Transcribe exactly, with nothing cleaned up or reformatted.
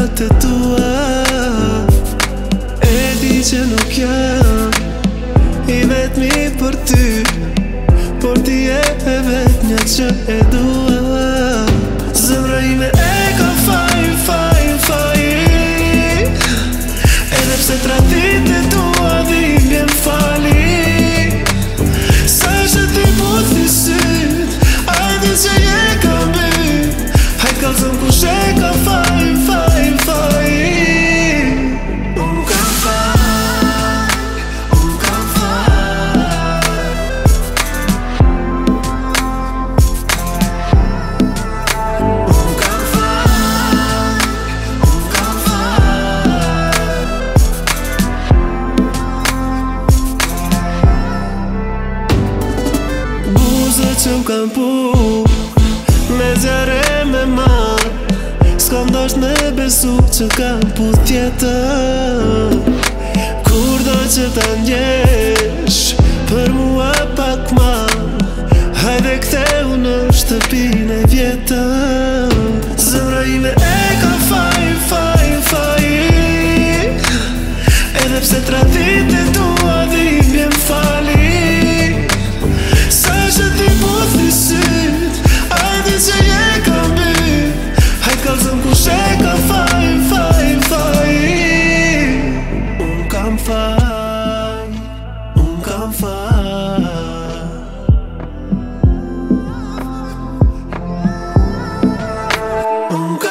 palat e tua. E di që nuk jam i vetmi për ty, por ti e e vetmja që e dua. Zemra ime e ka fajin, fajin, fajin, edhe pse tradit e tua dhim jem fali. Sa është ti puthi syt, ajde që je ka mbyt, hajt kalzëm kush e ka fajin, fajin, fajin. Unë kam fajin, unë kam fajin. Unë kam fajin, unë kam fajin. Buzët që m'kan pu me zjarë e me marë, s'kam dasht me besu që kam pu tjetër. Kur do që ta njesh për mua pak ma, hajde ktheu në shtëpin e vjetër. Zemra ime e ka fajin, fajin, fajin, edhe pse tradit e tua dhim jem fali. Sa është ti puthi syt, ajde që je ka mbyt, hajt kalzëm kush e ka fajin, fajin, fajin. Unë kam fajin, unë kam fajin. Unë